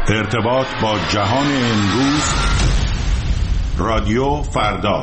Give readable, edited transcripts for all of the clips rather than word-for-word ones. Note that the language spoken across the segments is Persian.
ارتباط با جهان امروز، رادیو فردا.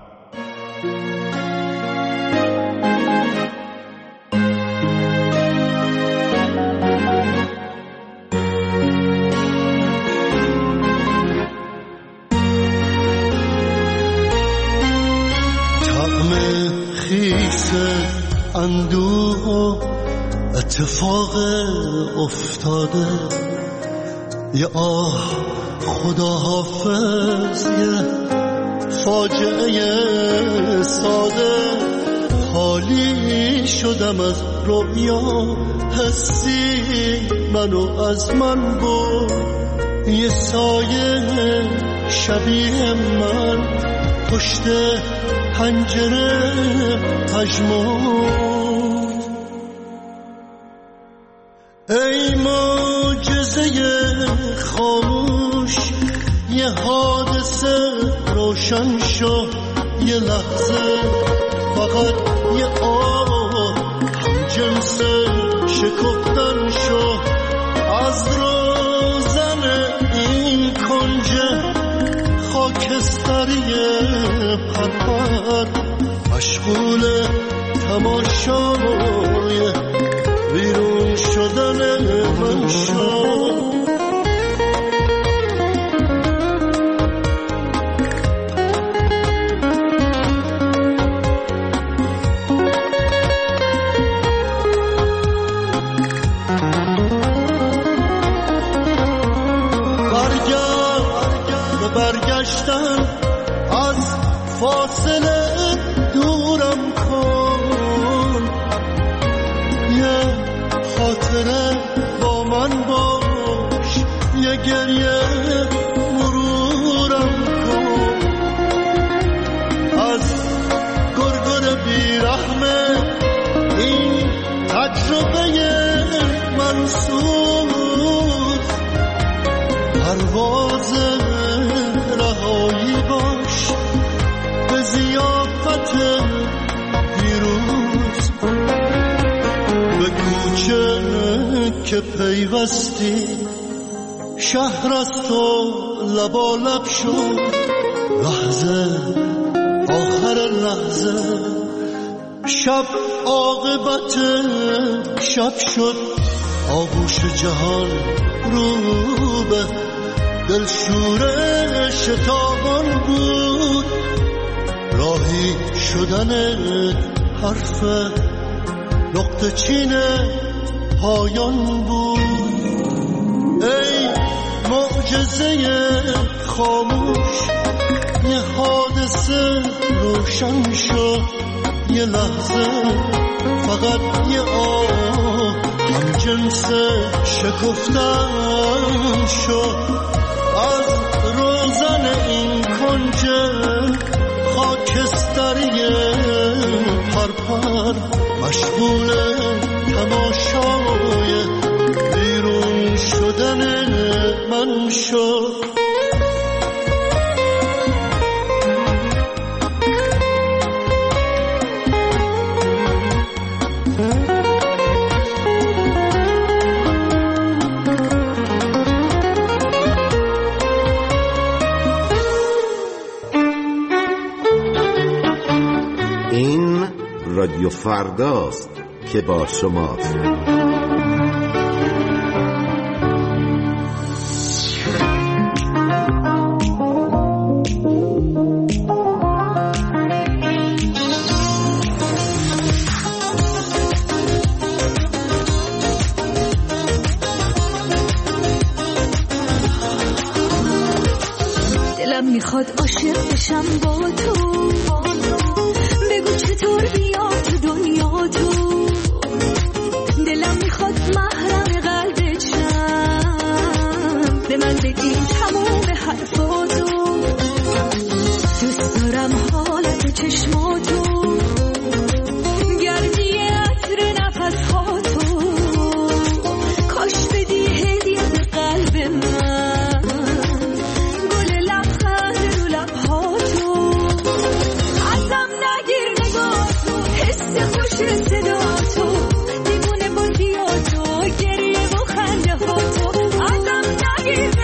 طعم خیس اندوه و اتفاق افتاده، یه آه خدا حافظ، یه فاجعه ساده. خالی شدم از رویا، حسی منو از من برد. یه سایه شبیه من پشت پنجره پژمرد. ای معجزه خاموش، یه حادثه روشن شو. یه لحظه فقط یه آه هم جنس شکفتن شو. از روزن این کنج خاکستری پرپر، مشغول تماشای بیرون شدن من شو. برگشتن از فاصله دورم کن، یه خاطره با من باش، یه گریه مرورم کن. از گرگر بیرحمه این تجربه منصور، پرواز رهایی باش به ضیافت پیروز. به کوچه که پیوستی شهر از تو لبالب شد. لحظه آخر لحظه شب عاقبت شب شد. آغوش جهان رو به دلشوره شتابان بود. راهی شدن حرف نقطه چین پایان بود. ای معجزه خاموش، یه حادثه روشن شو. یه لحظه فقط یه آه هم جنس شکفتن شو. از روزن این کنج خاکستری پرپر، مشغول تماشای بیرون شدن من شو. رادیو فرداست که با شماست. دلم میخواد عاشق بشم با تو، بگو چطور بیام تو دنیا تو. دلم میخواد محرم قلبت شم، به من بگی تموم حرفاتو. دوست دارم حالت چشماتو، گردی عطر نفسهاتو. کاش بدی هدیه به قلب من، گل لبخند رو لبهاتو. ازم نگیر نگاهتو، حس خوش صداتو، دیوونه بازیاتو، گریه و خنده هاتو. ازم نگیر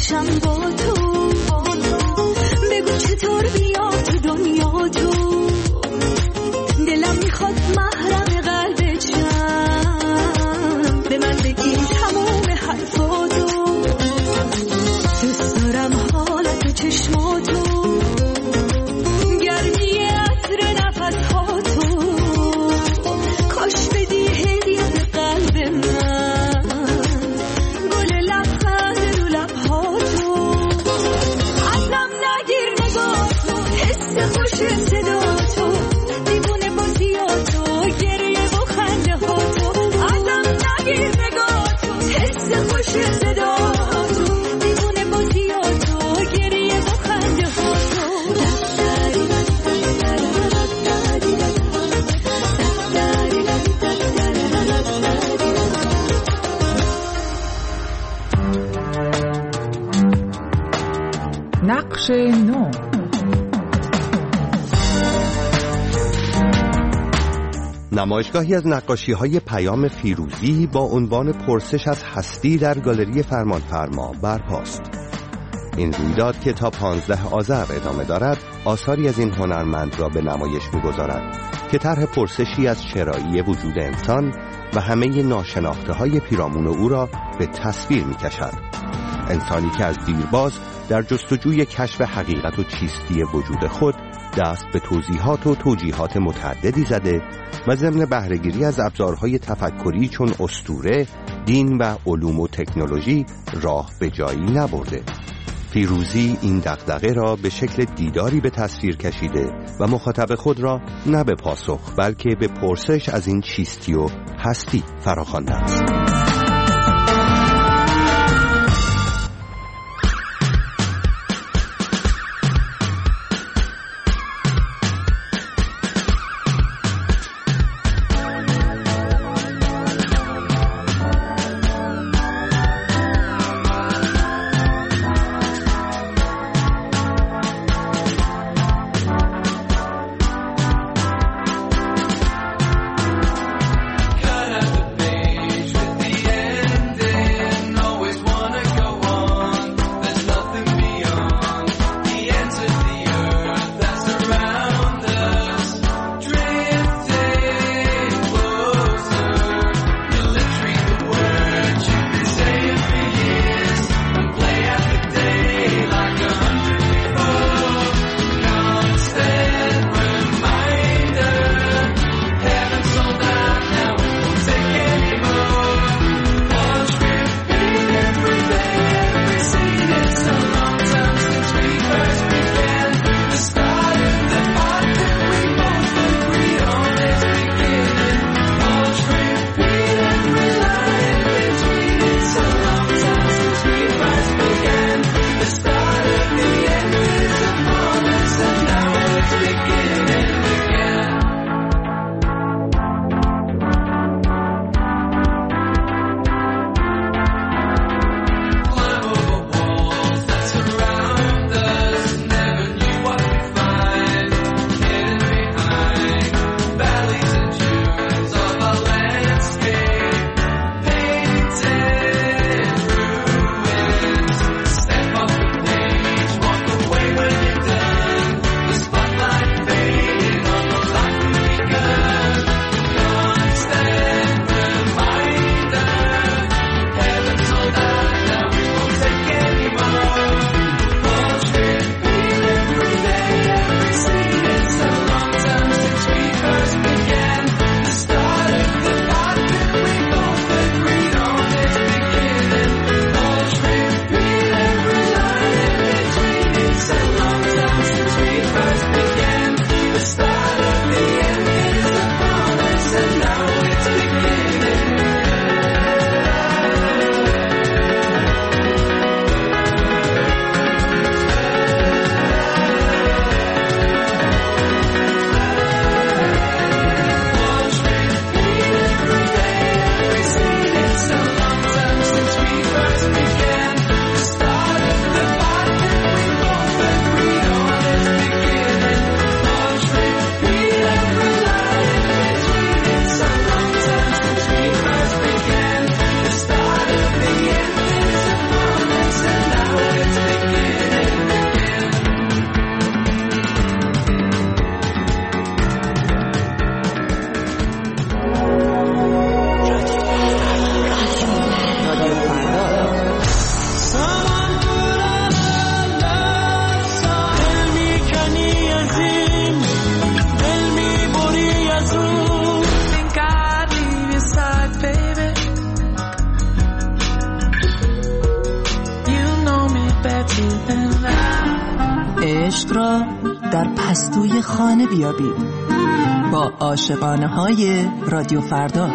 باشم با تو. بگو چطور بیام تو دنیا تو. دلم میخواد محرم قلبت شم. به من بگی تموم حرفاتو. دوست دارم حالت و چشماتو. گرمی عطر نفساتو. کاش بدی هدیه به قلب من. گل لبخند رو لبهاتو. ازم نگیر نگاهتو. حس خوش صداتو. دیوونه بازیاتو. گریه و خنده هاتو. ازم نگیر نگاهتو. حس خوش صداتو. دیوونه بازیاتو. گریه و خنده هاتو. نقش نو. نمایشگاهی از نقاشی‌های پیام فیروزی با عنوان پرسش از هستی در گالری فرمانفرما برپاست. این رویداد که تا 15 آذر ادامه دارد، آثاری از این هنرمند را به نمایش می‌گذارد که طرح پرسشی از چرایی وجود انسان و همه ناشناخته‌های پیرامون او را به تصویر می‌کشد. انسانی که از دیرباز در جستجوی کشف حقیقت و چیستی وجود خود دست به توضیحات و توجیهات متعددی زده و ضمن بهره‌گیری از ابزارهای تفکری چون اسطوره، دین و علوم و تکنولوژی راه به جایی نبرده. فیروزی این دغدغه را به شکل دیداری به تصویر کشیده و مخاطب خود را نه به پاسخ بلکه به پرسش از این چیستی و هستی فراخوانده است. در پستوی خانه بیابید با عاشقانه های رادیو فردا.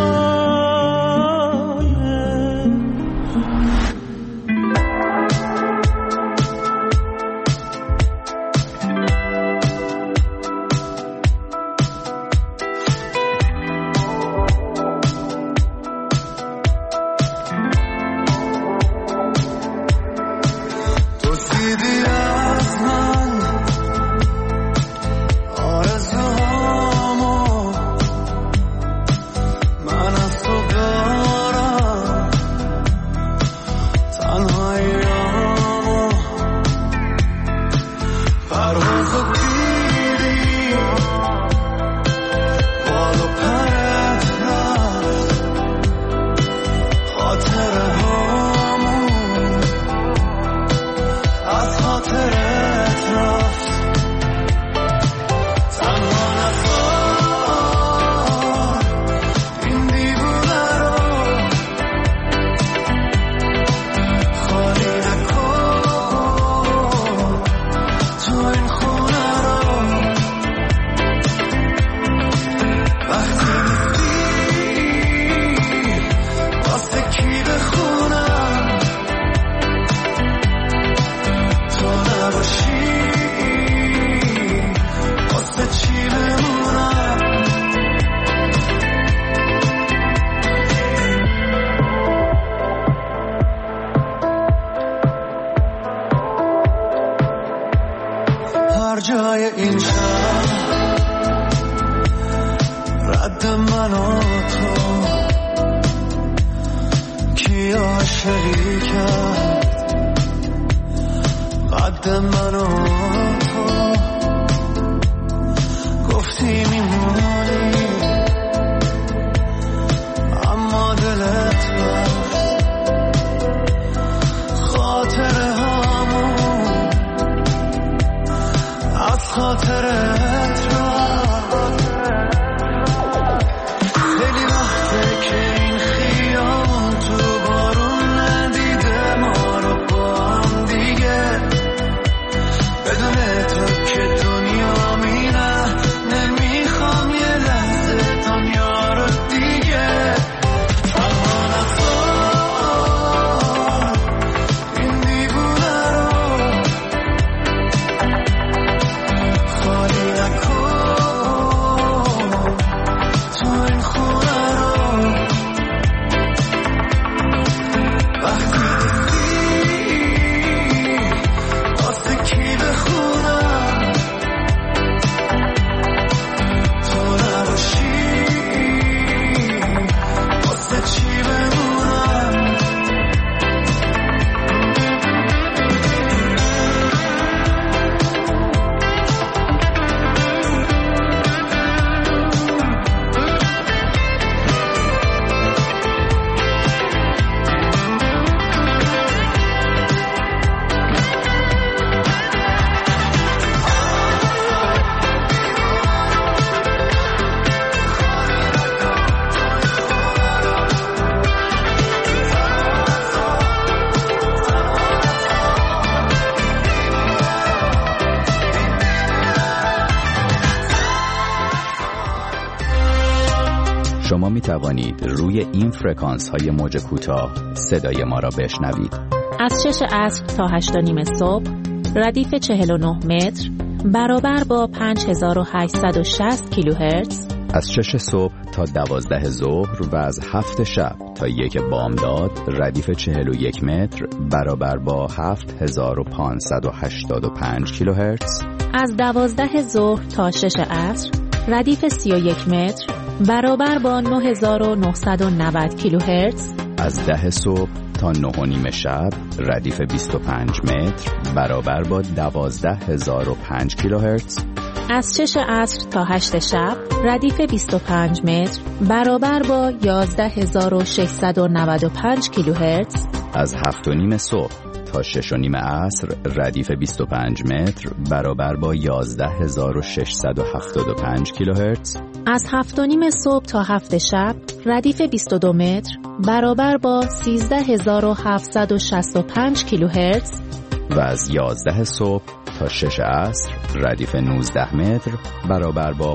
جای این شهر رد من و تو کی عاشقی کرد قد من و تو گفتی میمونی اما دلت بست خاطره هامون از خاطرت رفت خیلی وقته که این خیام تو بارون ندیده ما رو با هم دیگه بدون تو که دنیا میره نمیخوام یه لحظه دنیا رو دیگه اما نخواه این دیوونه رو خالی نکن تو این خونه رو وقتی دیدی واسه کی بخونم تو نباشی واسه چی بمونم شما می توانید روی این فرکانس های موج کوتاه صدای ما را بشنوید. از 6 عصر تا 8 و نیم صبح ردیف 49 متر برابر با 5860 کیلوهرتز، از 6 صبح تا 12 ظهر و از 7 شب تا 1 بامداد ردیف 41 متر برابر با 7585 کیلوهرتز، از 12 ظهر تا 6 عصر ردیف 31 متر برابر با 9990 کیلوهرتز، از 10 صبح تا 9 و نیم شب ردیف 25 متر برابر با 12005 کیلوهرتز، از 6 عصر تا 8 شب ردیف 25 متر برابر با 11695 کیلوهرتز، از 7 و نیم صبح تا 6 و نیم عصر ردیف 25 متر برابر با 11675 کیلوهرتز، از 7 و نیم صبح تا 7 شب ردیف 22 متر برابر با 13765 کیلوهرتز، و از 11 صبح تا 6 عصر ردیف 19 متر برابر با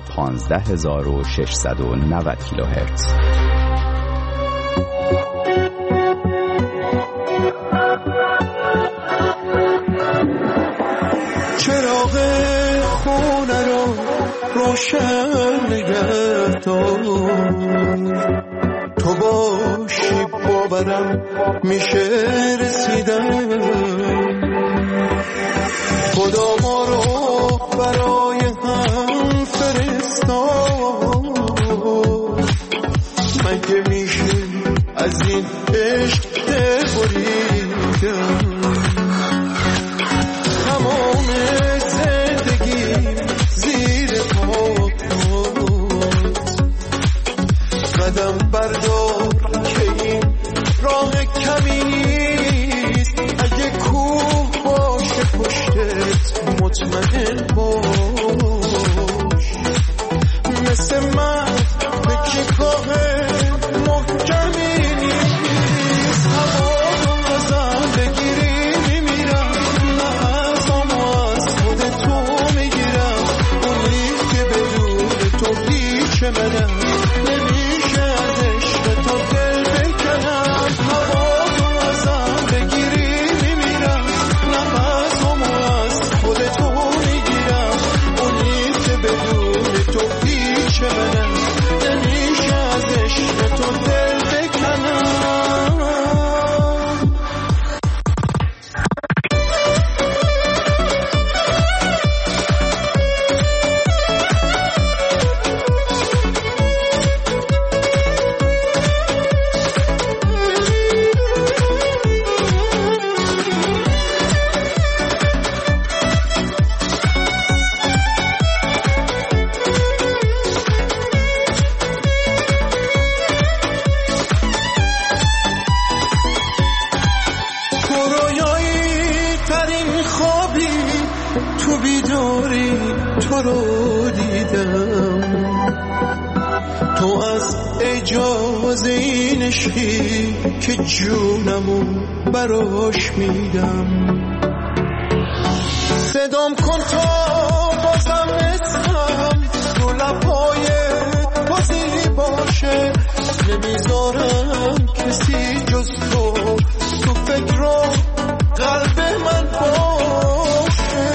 15690 کیلوهرتز. چراغ خونه رو روشن نگه دار، تو باشی باورم میشه رسیدن. خدا ما رو برای هم فرستاد، مگه میشه از این عشق دل بریدن؟ تمام زندگی زیر پات، قدم بردار که این راه کمی نیست. اگه کوه باشه پشتت مطمئن باش، مثل من به کیکاه محکمی نیست. هوا رو ازم بگیری میمیرم، نفسامو از خود تو میگیرم. اونی که بدون تو هیچ منم، نمیشه از عشق تو دل بکنم. هوا رو ازم بگیری میمیرم، نفسامو از خود تو میگیرم. اونی که بدون تو هیچ منم، نمیشه از عشق تو دل بکنم. تو بیداری تو رو دیدم، تو از اجازه این عشقی که جونمو براش میدم. صدام کن تا بازم اسمم تو لب‌هایت بازی باشه. نمیذارم کسی جز تو تو فکر و قلب من باشه.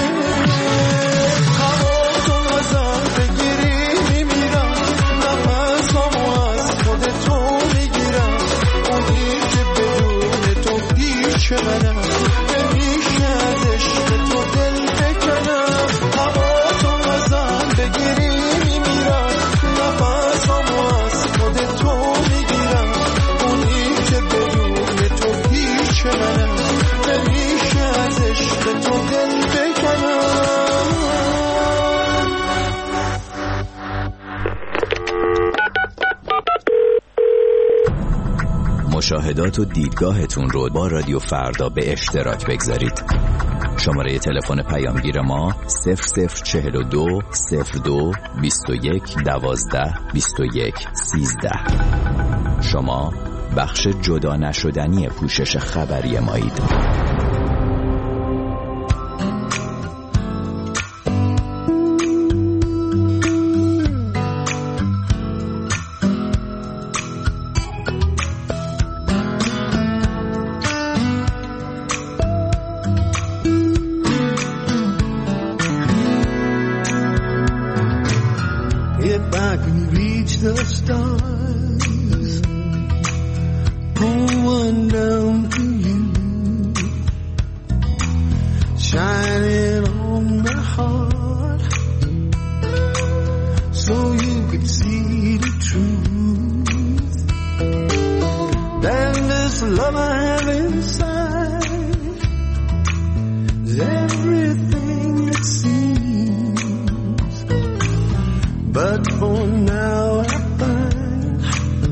هوا تو ازم بگیری میمیرم، نفسامو از خود تو میگیرم. اونی که بدون تو هیچ منم، نمیشه از عشق تو دل بکنم. هوا تو ازم بگیری میمیرم، نفسامو از خود تو میگیرم. اونی که بدون تو هیچ منم، نمیشه از عشق تو دل بکنم. مشاهدات و دیدگاهتون رو با رادیو فردا به اشتراک بگذارید. شماره تلفن پیامگیر ما 0042 02 21 12 21 13. شما بخش جدا نشدنی پوشش خبری مایید. If I can reach the stars, pull one down to you, shining on my heart, so you could see the truth. Then this love I have inside is everything it seems. But for now I find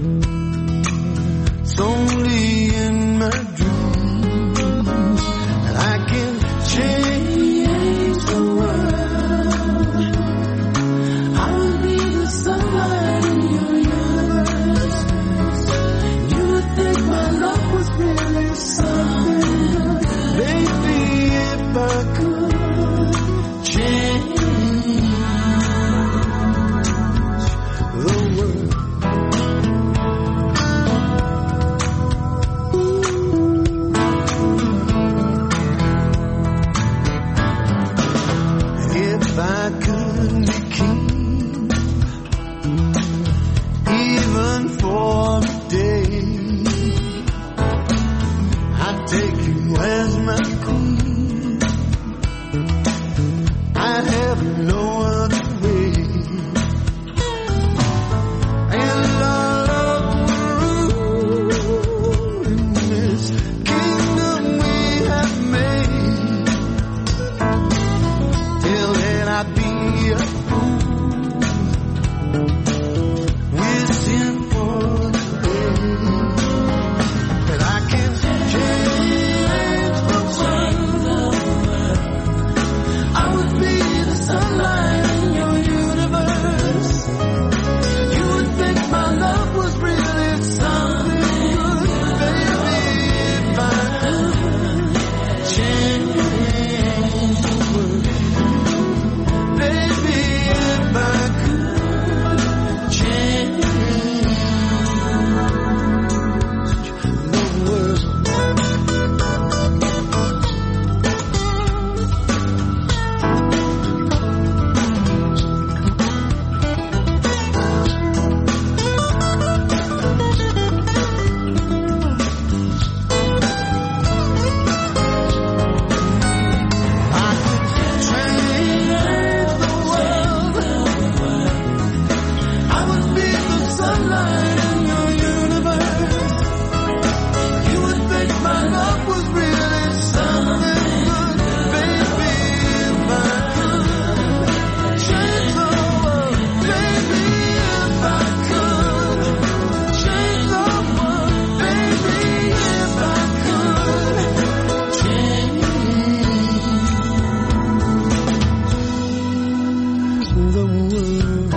it's only in my dreams that I can change the world. I'll be the sunlight in your universe. You would think my love was really something. Maybe if I could the world.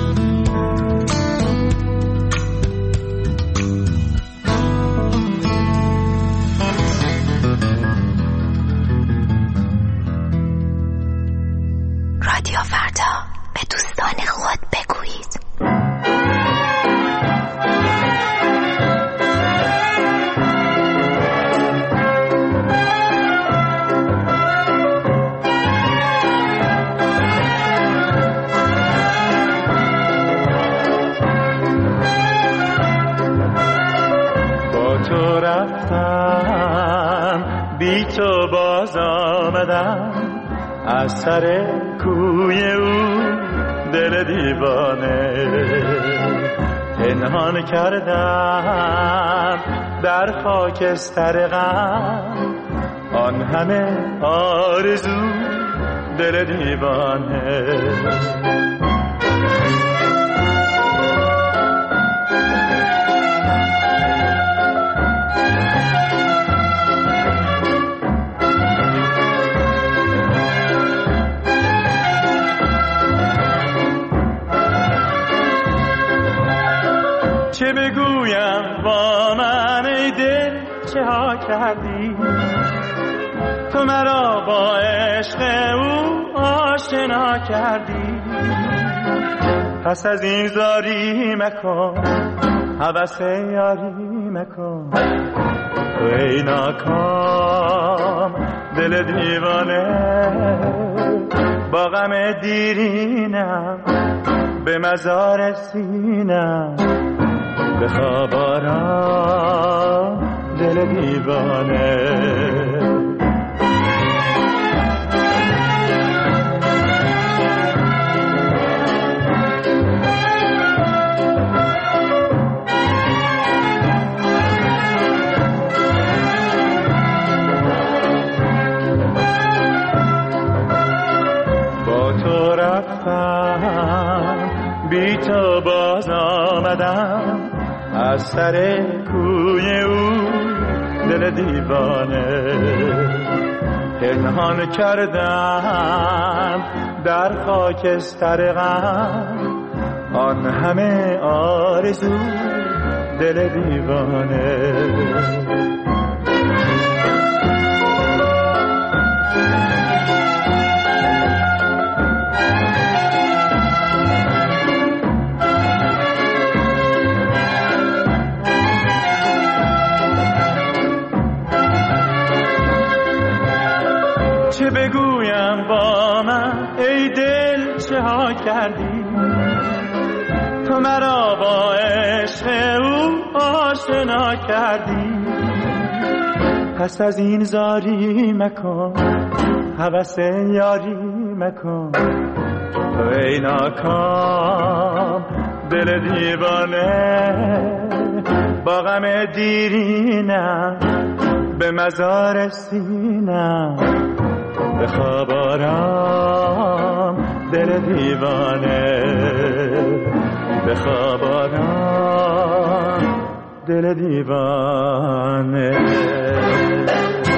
رادیو فردا، به دوستان خود بگویید. تو رفتم بی تو باز آمدم از سر کوی او دل دیوانه پنهان کردم در خاکستر غم آن همه آرزو دل دیوانه چه بگویم با من ای دل چه ها کردی تو مرا با عشق او آشنا کردی پس از این زاری مکن هوس یاری مکن تو ای ناکام دل دیوانه با غم دیرینم به مزار سینم بخواب آرام دل دیوانه با تو رفتم بی تو باز آمدم از سر کوی او دل دیوانه پنهان کردم در خاکستر غم آن همه آرزو دل دیوانه چه بگویم با من ای دل چه ها کردی تو مرا با عشق او آشنا کردی پس از این زاری مکن هوس یاری مکن تو ای ناکام دل دیوانه با غم دیرینم به مزار سینم بخواب آرام دل دیوانه بخواب آرام دل دیوانه